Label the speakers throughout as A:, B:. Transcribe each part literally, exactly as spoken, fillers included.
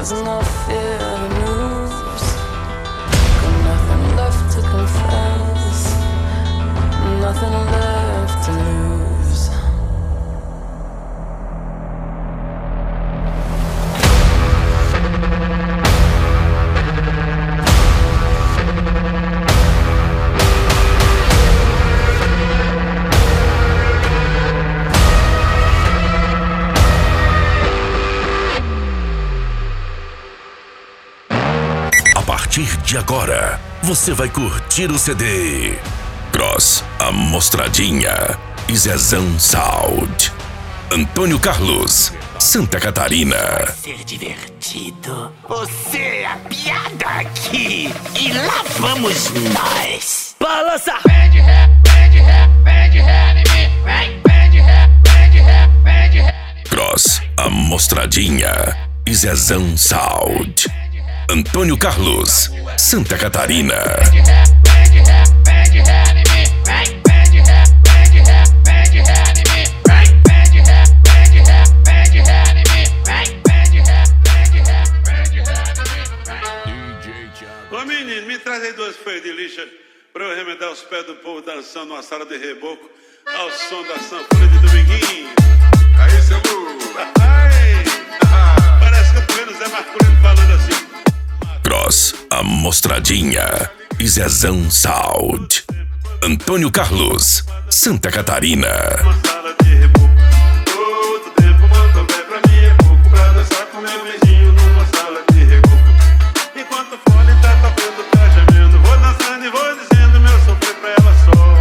A: There's no fear to lose. Got nothing left to confess. Nothing left to lose.
B: A partir de agora, você vai curtir o C D Cross, a Mostradinha e Zezão Sound. Antônio Carlos, Santa Catarina.
C: Ser divertido. Você é a piada aqui. E lá vamos nós. Balança! Vem de ré, vem de ré, vem de ré em mim. Vem, vem de ré, vem de ré, vem de ré em mim.
B: Cross, a Mostradinha e Zezão Sound. Antônio Carlos, Santa Catarina.
C: Vem de ré, vem de ré, vem de ré em mim. Vem, vem de ré, vem de ré, vem de ré em mim. Vem, vem de ré, vem de ré, vem de ré em mim. Vem, vem de ré, vem de ré, vem de ré em mim.
D: Ô menino, me traz aí duas folhas de lixa pra eu remendar os pés do povo dançando numa sala de reboco ao som da sanfona de Dominguinho.
E: Aí, seu burro.
D: Ai, parece que eu tô vendo o Zé Marcolino falando assim.
B: Cross, a Mostradinha e Zezão Sound. Antônio Carlos, Santa Catarina.
D: Uma sala de reboco. Todo tempo quanto bem pra mim é pouco pra dançar com meu beijinho numa sala de reboco. Enquanto o fone tá tocando, tá gemendo, vou dançando e vou dizendo meu sofrer pra ela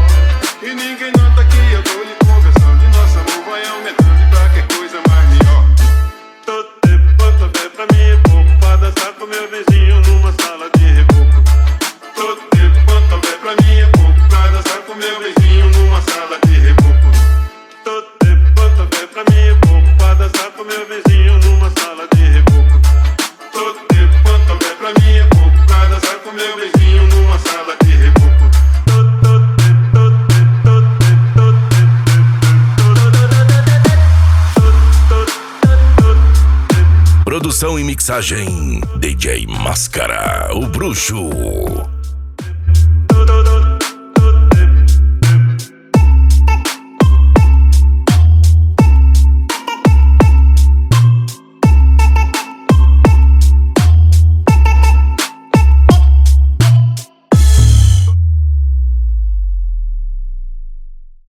D: só.
E: E ninguém nota que eu tô lhe conversando. E nosso amor vai aumentando e qualquer coisa mais melhor.
D: Todo tempo quanto bem pra mim é pouco pra dançar com meu beijinho numa sala de reboco.
E: Todo tempo quanto bem pra mim é pouco pra dançar com meu beijinho numa sala de reboco.
D: Todo tempo quanto bem pra mim é pouco pra dançar com meu beijinho numa sala de reboco.
E: Todo tempo quanto bem pra mim é pouco pra dançar com meu beijinho numa sala de reboco.
D: Todo, todo tempo, todo tempo, todo tempo, todo tempo, todo, todo, todo tempo.
B: Produção e mixagem D J Máscara, o bruxo.